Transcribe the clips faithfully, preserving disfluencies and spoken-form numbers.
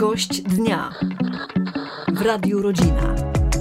Gość dnia w Radiu Rodzina.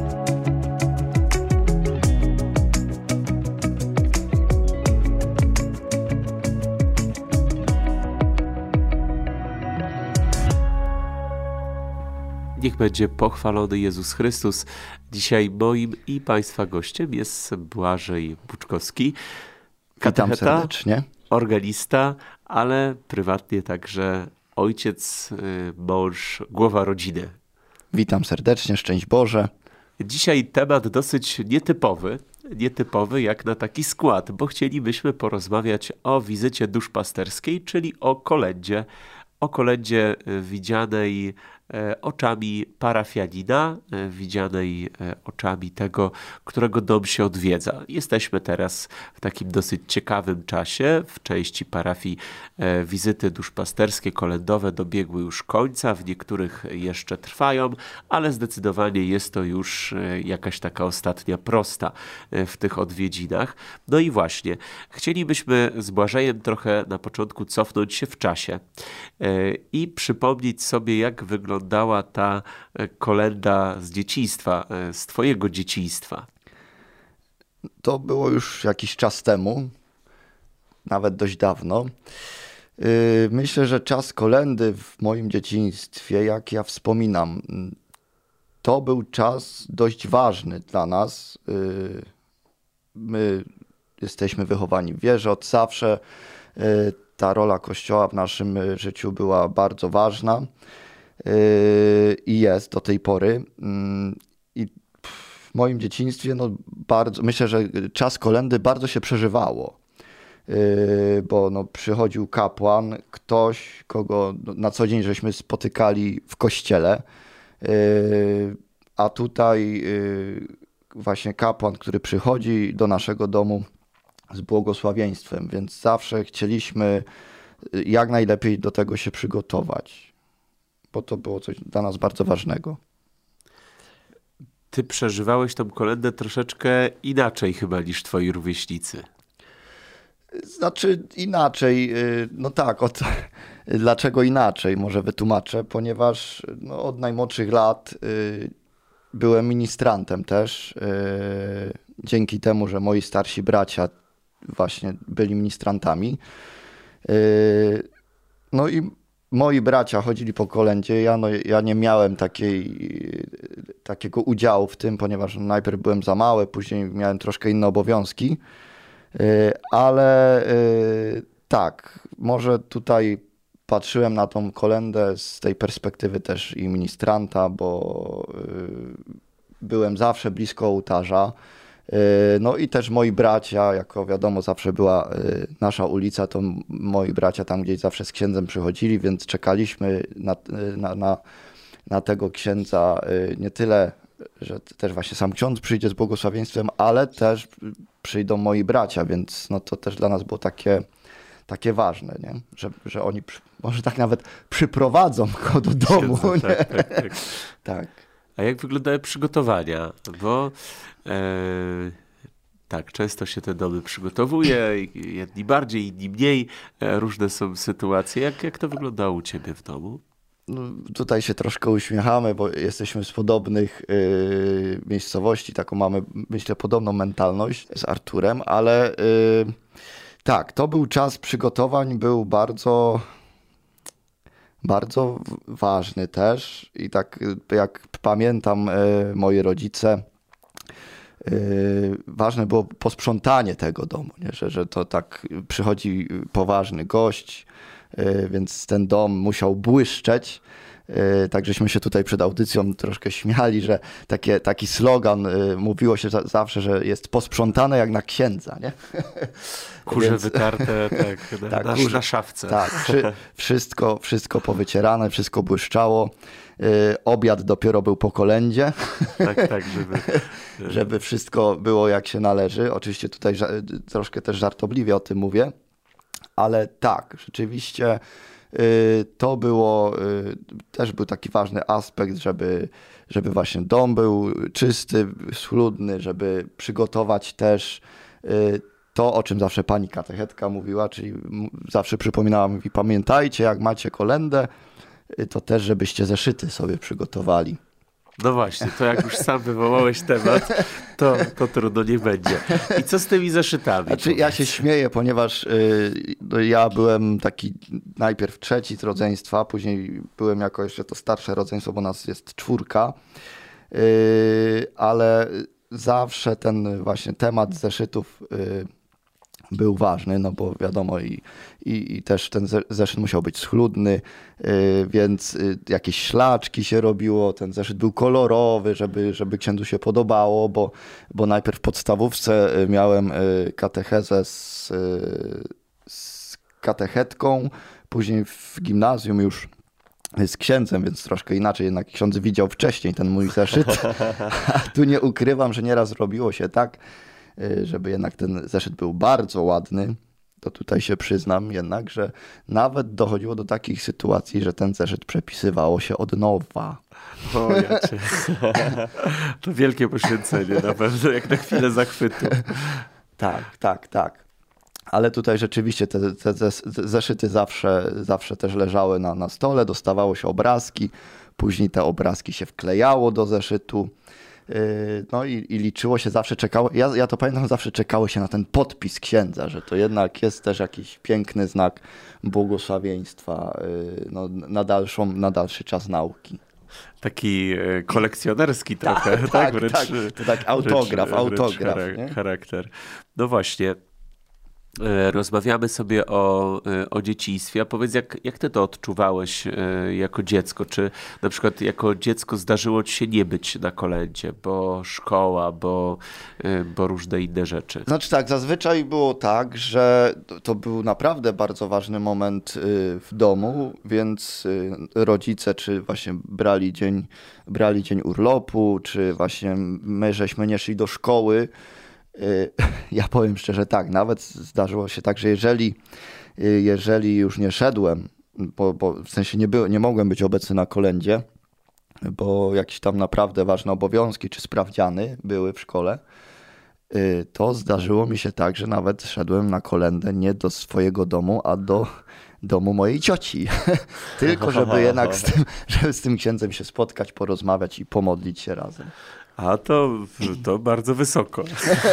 Niech będzie pochwalony Jezus Chrystus. Dzisiaj moim i Państwa gościem jest Błażej Buczkowski, Witam serdecznie. Organista, ale prywatnie także ojciec, mąż, głowa rodziny. Witam serdecznie, szczęść Boże. Dzisiaj temat dosyć nietypowy, nietypowy jak na taki skład, bo chcielibyśmy porozmawiać o wizycie duszpasterskiej, czyli o kolędzie, o kolędzie widzianej oczami parafianina, widzianej oczami tego, którego dom się odwiedza. Jesteśmy teraz w takim dosyć ciekawym czasie. W części parafii wizyty duszpasterskie, kolędowe dobiegły już końca, w niektórych jeszcze trwają, ale zdecydowanie jest to już jakaś taka ostatnia prosta w tych odwiedzinach. No i właśnie, chcielibyśmy z Błażejem trochę na początku cofnąć się w czasie i przypomnieć sobie, jak wygląda Wyglądała ta kolęda z dzieciństwa, z twojego dzieciństwa. To było już jakiś czas temu, nawet dość dawno. Myślę, że czas kolędy w moim dzieciństwie, jak ja wspominam, to był czas dość ważny dla nas. My jesteśmy wychowani w wierze od zawsze. Ta rola Kościoła w naszym życiu była bardzo ważna. I jest do tej pory. I w moim dzieciństwie no bardzo, myślę, że czas kolędy bardzo się przeżywało, bo no przychodził kapłan, ktoś, kogo na co dzień żeśmy spotykali w kościele, a tutaj właśnie kapłan, który przychodzi do naszego domu z błogosławieństwem, więc zawsze chcieliśmy jak najlepiej do tego się przygotować, bo to było coś dla nas bardzo ważnego. Ty przeżywałeś tą kolędę troszeczkę inaczej chyba niż twoi rówieśnicy. Znaczy inaczej, no tak, od, dlaczego inaczej, może wytłumaczę, ponieważ no, od najmłodszych lat y, byłem ministrantem też, y, dzięki temu, że moi starsi bracia właśnie byli ministrantami. Y, no i moi bracia chodzili po kolędzie, ja, no, ja nie miałem takiej, takiego udziału w tym, ponieważ najpierw byłem za mały, później miałem troszkę inne obowiązki, ale tak, może tutaj patrzyłem na tą kolędę z tej perspektywy też i ministranta, bo byłem zawsze blisko ołtarza. No i też moi bracia, jako wiadomo zawsze była nasza ulica, to moi bracia tam gdzieś zawsze z księdzem przychodzili, więc czekaliśmy na, na, na, na tego księdza nie tyle, że też właśnie sam ksiądz przyjdzie z błogosławieństwem, ale też przyjdą moi bracia, więc no to też dla nas było takie, takie ważne, nie? Że, że oni przy, może tak nawet przyprowadzą go do domu. Księdza, tak, tak, tak. tak. A jak wyglądały przygotowania? Bo e, tak, często się te domy przygotowuje, jedni bardziej, inni mniej, e, różne są sytuacje. Jak, jak to wyglądało u ciebie w domu? No, tutaj się troszkę uśmiechamy, bo jesteśmy z podobnych y, miejscowości, taką mamy, myślę, podobną mentalność z Arturem, ale y, tak, to był czas przygotowań, był bardzo... Bardzo ważny też i tak jak pamiętam moi rodzice, ważne było posprzątanie tego domu, nie? Że, że to tak przychodzi poważny gość, więc ten dom musiał błyszczeć. Tak żeśmy się tutaj przed audycją troszkę śmiali, że takie, taki slogan, mówiło się zawsze, że jest posprzątane jak na księdza, nie? Kurze Więc, wytarte tak, na, tak, na, kurze, na szafce. Tak, wszy, wszystko, wszystko powycierane, wszystko błyszczało. Yy, obiad dopiero był po kolędzie. Tak, tak, żeby... żeby wszystko było jak się należy. Oczywiście tutaj ża- troszkę też żartobliwie o tym mówię, ale tak, rzeczywiście to było, też był taki ważny aspekt, żeby, żeby właśnie dom był czysty, schludny, żeby przygotować też to, o czym zawsze pani katechetka mówiła, czyli zawsze przypominała mi, pamiętajcie, jak macie kolędę, to też żebyście zeszyty sobie przygotowali. No właśnie, to jak już sam wywołałeś temat, to, to trudno nie będzie. I co z tymi zeszytami? Znaczy, ja się śmieję, ponieważ y, no, ja byłem taki najpierw trzeci z rodzeństwa, później byłem jako jeszcze to starsze rodzeństwo, bo nas jest czwórka, y, ale zawsze ten właśnie temat zeszytów y, był ważny, no bo wiadomo i, i, i też ten zeszyt musiał być schludny, yy, więc yy, jakieś szlaczki się robiło, ten zeszyt był kolorowy, żeby, żeby księdzu się podobało, bo, bo najpierw w podstawówce miałem yy, katechezę z, yy, z katechetką, później w gimnazjum już z księdzem, więc troszkę inaczej, jednak ksiądz widział wcześniej ten mój zeszyt, a tu nie ukrywam, że nieraz robiło się tak, żeby jednak ten zeszyt był bardzo ładny, to tutaj się przyznam jednak, że nawet dochodziło do takich sytuacji, że ten zeszyt przepisywało się od nowa. O, ja cię. To wielkie poświęcenie na pewno, jak na chwilę zachwytu. Tak, tak, tak. Ale tutaj rzeczywiście te, te, te zeszyty zawsze, zawsze też leżały na, na stole, dostawało się obrazki, później te obrazki się wklejało do zeszytu. No i, i liczyło się, zawsze czekało, ja, ja to pamiętam, zawsze czekało się na ten podpis księdza, że to jednak jest też jakiś piękny znak błogosławieństwa no, na, dalszą, na dalszy czas nauki. Taki kolekcjonerski trochę, tak? Tak, tak, wręcz, tak. To tak autograf, wręcz, autograf. Wręcz nie? charakter. No właśnie. Rozmawiamy sobie o, o dzieciństwie, a powiedz, jak, jak ty to odczuwałeś jako dziecko? Czy na przykład jako dziecko zdarzyło ci się nie być na kolędzie, bo szkoła, bo, bo różne inne rzeczy? Znaczy tak, zazwyczaj było tak, że to był naprawdę bardzo ważny moment w domu, więc rodzice czy właśnie brali dzień, brali dzień urlopu, czy właśnie my żeśmy nie szli do szkoły. Ja powiem szczerze tak, nawet zdarzyło się tak, że jeżeli, jeżeli już nie szedłem, bo, bo w sensie nie, było, nie mogłem być obecny na kolędzie, bo jakieś tam naprawdę ważne obowiązki czy sprawdziany były w szkole, to zdarzyło mi się tak, że nawet szedłem na kolędę nie do swojego domu, a do domu mojej cioci. Tylko żeby jednak z tym, żeby z tym księdzem się spotkać, porozmawiać i pomodlić się razem. A to, to bardzo wysoko,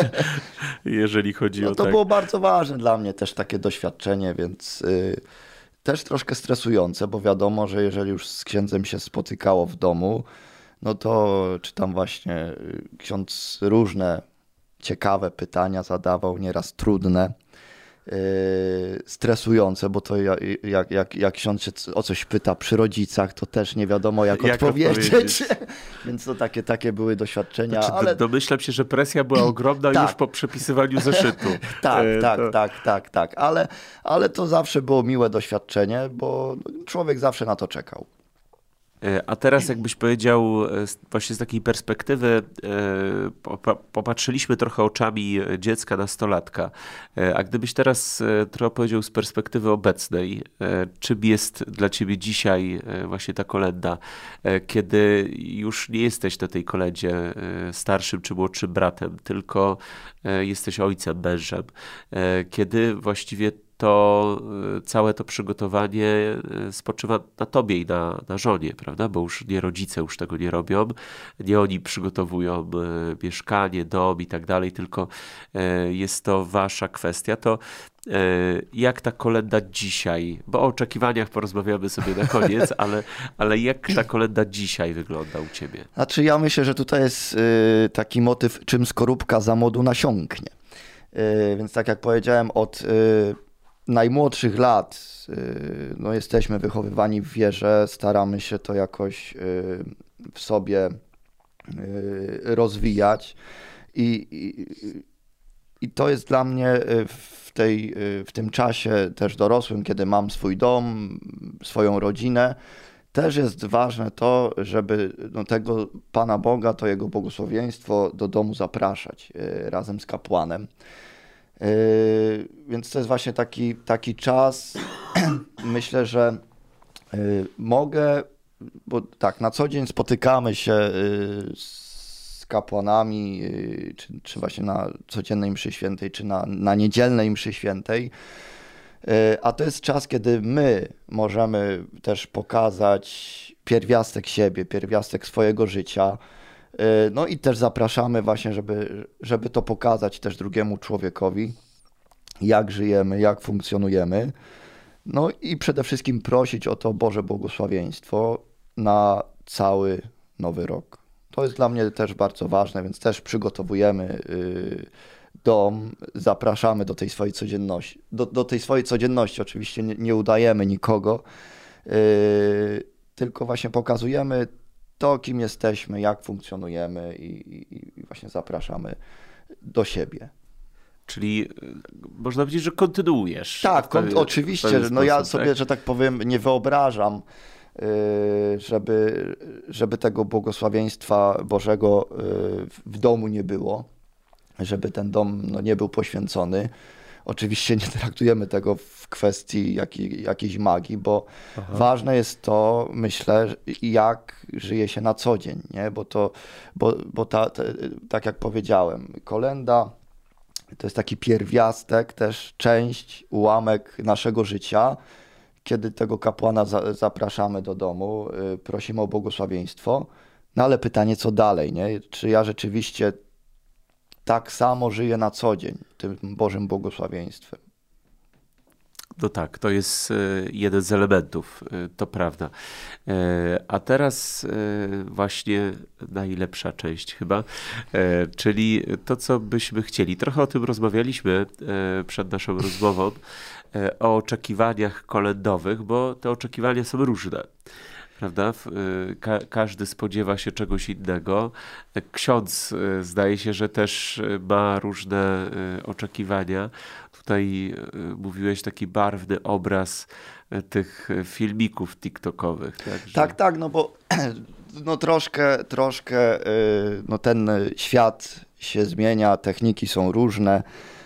jeżeli chodzi no o to tak. było bardzo ważne dla mnie też takie doświadczenie, więc y, też troszkę stresujące, bo wiadomo, że jeżeli już z księdzem się spotykało w domu, no to czy tam właśnie y, ksiądz różne ciekawe pytania zadawał, nieraz trudne, yy, stresujące, bo to jak, jak, jak, jak ksiądz się o coś pyta przy rodzicach, to też nie wiadomo jak, jak odpowiedzieć. odpowiedzieć. Więc to takie, takie były doświadczenia. Znaczy, ale... Domyślam się, że presja była ogromna tak. już po przepisywaniu zeszytu. tak, e, tak, to... tak, tak, tak. Ale, ale to zawsze było miłe doświadczenie, bo człowiek zawsze na to czekał. A teraz jakbyś powiedział właśnie z takiej perspektywy, popatrzyliśmy trochę oczami dziecka, nastolatka, a gdybyś teraz trochę powiedział z perspektywy obecnej, czym jest dla ciebie dzisiaj właśnie ta kolęda, kiedy już nie jesteś na tej kolędzie starszym czy młodszym bratem, tylko jesteś ojcem, mężem, kiedy właściwie to całe to przygotowanie spoczywa na tobie i na, na żonie, prawda? Bo już nie rodzice już tego nie robią, nie oni przygotowują mieszkanie, dom i tak dalej, tylko jest to wasza kwestia. To jak ta kolęda dzisiaj, bo o oczekiwaniach porozmawiamy sobie na koniec, ale, ale jak ta kolęda dzisiaj wygląda u ciebie? Znaczy ja myślę, że tutaj jest taki motyw, czym skorupka za młodu nasiąknie. Więc tak jak powiedziałem, od najmłodszych lat no, jesteśmy wychowywani w wierze, staramy się to jakoś w sobie rozwijać i, i, i to jest dla mnie w, tej, w tym czasie też dorosłym, kiedy mam swój dom, swoją rodzinę, też jest ważne to, żeby no, tego Pana Boga, to Jego błogosławieństwo do domu zapraszać razem z kapłanem. Yy, więc to jest właśnie taki, taki czas, myślę, że yy, mogę, bo tak, na co dzień spotykamy się yy, z kapłanami, yy, czy, czy właśnie na codziennej mszy świętej, czy na, na niedzielnej mszy świętej, A to jest czas, kiedy my możemy też pokazać pierwiastek siebie, pierwiastek swojego życia. No i też zapraszamy właśnie, żeby, żeby to pokazać też drugiemu człowiekowi, jak żyjemy, jak funkcjonujemy. No i przede wszystkim prosić o to Boże błogosławieństwo na cały nowy rok. To jest dla mnie też bardzo ważne, więc też przygotowujemy dom, zapraszamy do tej swojej codzienności. Do, do tej swojej codzienności oczywiście nie, nie udajemy nikogo, yy, tylko właśnie pokazujemy to, kim jesteśmy, jak funkcjonujemy i, i, i właśnie zapraszamy do siebie. Czyli można powiedzieć, że kontynuujesz. Tak, kon- pewien, oczywiście. No sposób, ja sobie, tak? że tak powiem, nie wyobrażam, yy, żeby, żeby tego błogosławieństwa Bożego yy, w domu nie było, żeby ten dom no, nie był poświęcony. Oczywiście nie traktujemy tego w kwestii jakiej, jakiejś magii, bo Aha. ważne jest to, myślę, jak żyje się na co dzień, nie? Bo to, bo, bo ta, ta, tak jak powiedziałem, kolenda to jest taki pierwiastek, też część, ułamek naszego życia. Kiedy tego kapłana za, zapraszamy do domu, yy, prosimy o błogosławieństwo, no ale pytanie, co dalej, nie? Czy ja rzeczywiście tak samo żyję na co dzień tym Bożym błogosławieństwem? No tak, to jest jeden z elementów, to prawda. A teraz właśnie najlepsza część chyba, czyli to, co byśmy chcieli. Trochę o tym rozmawialiśmy przed naszą rozmową, o oczekiwaniach kolędowych, bo te oczekiwania są różne. Prawda? Ka- każdy spodziewa się czegoś innego. Ksiądz zdaje się, że też ma różne oczekiwania. Tutaj mówiłeś taki barwny obraz tych filmików tiktokowych. Tak, że... tak, tak, no bo no troszkę, troszkę no ten świat się zmienia, techniki są różne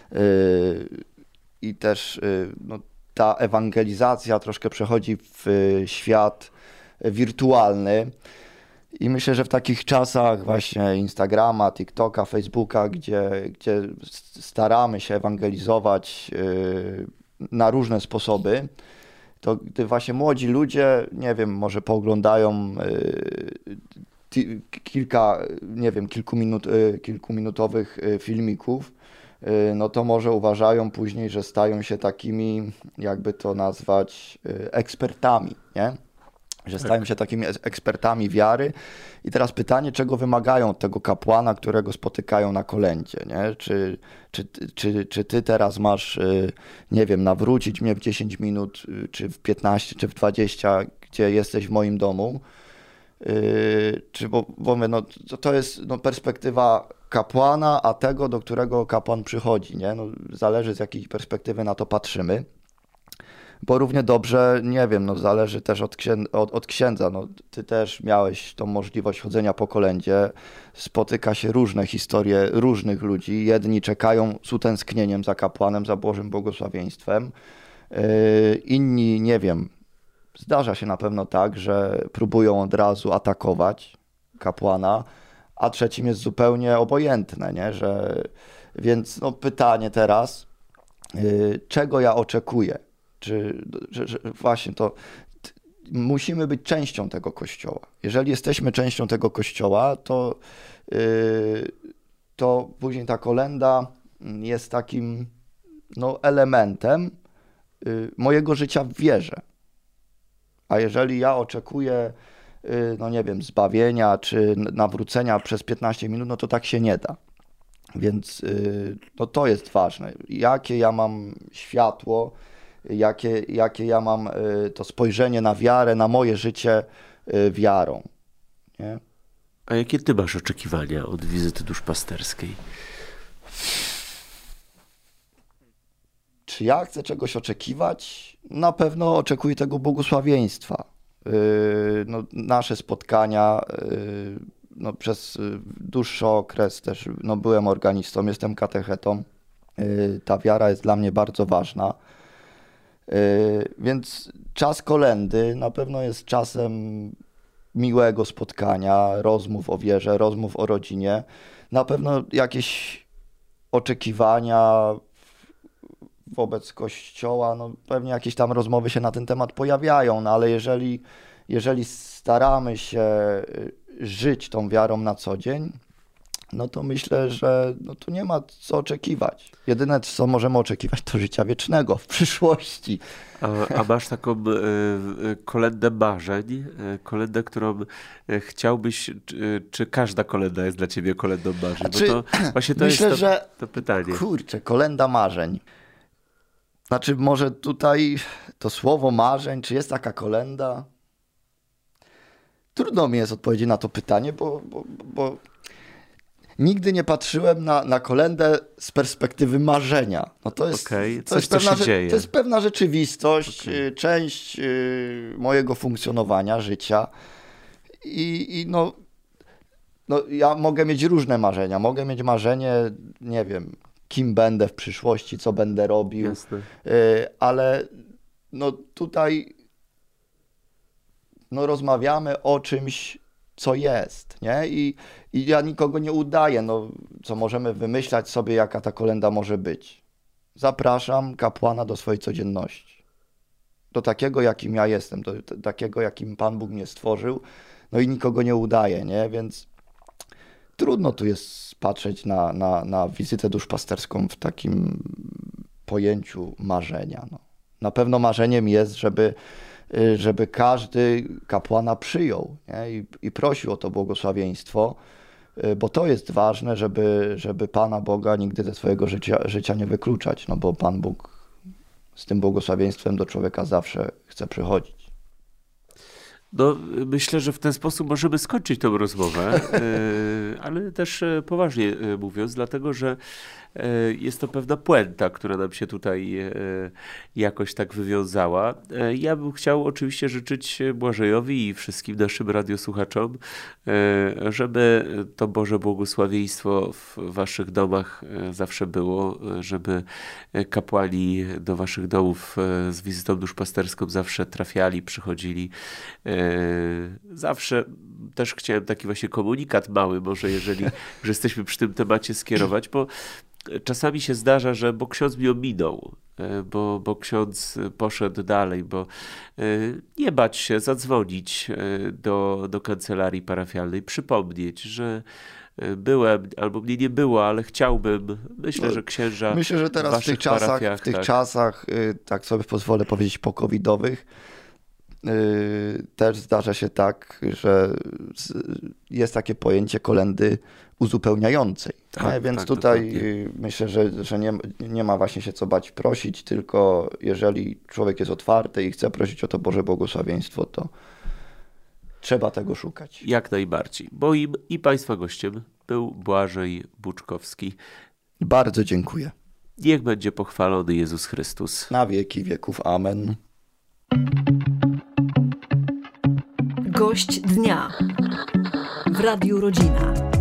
i też no, ta ewangelizacja troszkę przechodzi w świat wirtualny i myślę, że w takich czasach właśnie Instagrama, TikToka, Facebooka, gdzie, gdzie staramy się ewangelizować na różne sposoby, to gdy właśnie młodzi ludzie, nie wiem, może pooglądają kilka, nie wiem, kilkuminut, kilkuminutowych filmików, no to może uważają później, że stają się takimi, jakby to nazwać, ekspertami, nie? Że stają się takimi ekspertami wiary. I teraz pytanie, czego wymagają od tego kapłana, którego spotykają na kolędzie, nie? Czy, czy, czy, czy ty teraz masz, nie wiem, nawrócić mnie w dziesięć minut, czy w piętnaście, czy w dwadzieścia, gdzie jesteś w moim domu? Czy, bo, bo my, no, to, to jest no, perspektywa kapłana, a tego, do którego kapłan przychodzi, nie? No, zależy z jakiej perspektywy na to patrzymy. Bo równie dobrze, nie wiem, no zależy też od, księ- od, od księdza. No, ty też miałeś tą możliwość chodzenia po kolędzie. Spotyka się różne historie różnych ludzi. Jedni czekają z utęsknieniem za kapłanem, za Bożym błogosławieństwem. Yy, inni, nie wiem, zdarza się na pewno tak, że próbują od razu atakować kapłana, a trzecim jest zupełnie obojętne, nie? Że, więc no, pytanie teraz, yy, czego ja oczekuję? Czy, że, że właśnie to t, musimy być częścią tego kościoła. Jeżeli jesteśmy częścią tego kościoła, to, yy, to później ta kolenda jest takim no, elementem yy, mojego życia w wierze. A jeżeli ja oczekuję, yy, no nie wiem, zbawienia czy nawrócenia przez piętnaście minut, no to tak się nie da. Więc yy, no, to jest ważne. Jakie ja mam światło, Jakie, jakie ja mam y, to spojrzenie na wiarę, na moje życie y, wiarą. Nie? A jakie ty masz oczekiwania od wizyty duszpasterskiej? Czy ja chcę czegoś oczekiwać? Na pewno oczekuję tego błogosławieństwa. Y, no, nasze spotkania y, no, przez dłuższy okres też no, byłem organistą, jestem katechetą. Y, ta wiara jest dla mnie bardzo ważna. Yy, więc czas kolędy na pewno jest czasem miłego spotkania, rozmów o wierze, rozmów o rodzinie. Na pewno jakieś oczekiwania wobec Kościoła, no pewnie jakieś tam rozmowy się na ten temat pojawiają, no ale jeżeli, jeżeli staramy się żyć tą wiarą na co dzień, no to myślę, że no tu nie ma co oczekiwać. Jedyne, co możemy oczekiwać, to życia wiecznego w przyszłości. A, a masz taką y, kolędę marzeń, y, kolędę, którą y, chciałbyś, czy, czy każda kolęda jest dla ciebie kolędą marzeń? Znaczy, Bo to właśnie to myślę, jest to, że to pytanie. Kurczę, kolęda marzeń. Znaczy może tutaj to słowo marzeń, czy jest taka kolenda? Trudno mi jest odpowiedzieć na to pytanie, bo, bo, bo nigdy nie patrzyłem na, na kolędę z perspektywy marzenia. No to jest, okay. to Coś, jest pewna, co się dzieje. To jest pewna rzeczywistość, Okay. część mojego funkcjonowania, życia. I, i no, no, ja mogę mieć różne marzenia. Mogę mieć marzenie, nie wiem, kim będę w przyszłości, co będę robił. Jasne. Ale no tutaj no rozmawiamy o czymś, co jest, nie? I, i ja nikogo nie udaję, no, co możemy wymyślać sobie, jaka ta kolenda może być. Zapraszam kapłana do swojej codzienności. Do takiego, jakim ja jestem, do, do takiego, jakim Pan Bóg mnie stworzył, no i nikogo nie udaję, nie? Więc trudno tu jest patrzeć na, na, na wizytę duszpasterską w takim pojęciu marzenia. No. Na pewno marzeniem jest, żeby żeby każdy kapłana przyjął, nie? I, i prosił o to błogosławieństwo, bo to jest ważne, żeby, żeby Pana Boga nigdy ze swojego życia, życia nie wykluczać, no bo Pan Bóg z tym błogosławieństwem do człowieka zawsze chce przychodzić. No, myślę, że w ten sposób możemy skończyć tę rozmowę, ale też poważnie mówiąc, dlatego że jest to pewna puenta, która nam się tutaj jakoś tak wywiązała. Ja bym chciał oczywiście życzyć Błażejowi i wszystkim naszym radiosłuchaczom, żeby to Boże błogosławieństwo w waszych domach zawsze było, żeby kapłani do waszych domów z wizytą duszpasterską zawsze trafiali, przychodzili. Zawsze też chciałem taki właśnie komunikat mały, może jeżeli że jesteśmy przy tym temacie skierować, bo czasami się zdarza, że bo ksiądz mi ominął, bo, bo ksiądz poszedł dalej, bo nie bać się zadzwonić do, do kancelarii parafialnej, przypomnieć, że byłem, albo mnie nie było, ale chciałbym. Myślę, że księża Myślę, że teraz w tych czasach, w tych tak. czasach, tak sobie pozwolę powiedzieć, po-covidowych, też zdarza się tak, że jest takie pojęcie kolendy uzupełniającej. Tak, Więc tak, tutaj dokładnie. myślę, że, że nie, nie ma właśnie się co bać prosić, tylko jeżeli człowiek jest otwarty i chce prosić o to Boże błogosławieństwo, to trzeba tego szukać. Jak najbardziej. Moim i Państwa gościem był Błażej Buczkowski. Bardzo dziękuję. Niech będzie pochwalony Jezus Chrystus. Na wieki wieków. Amen. Gość dnia w Radiu Rodzina.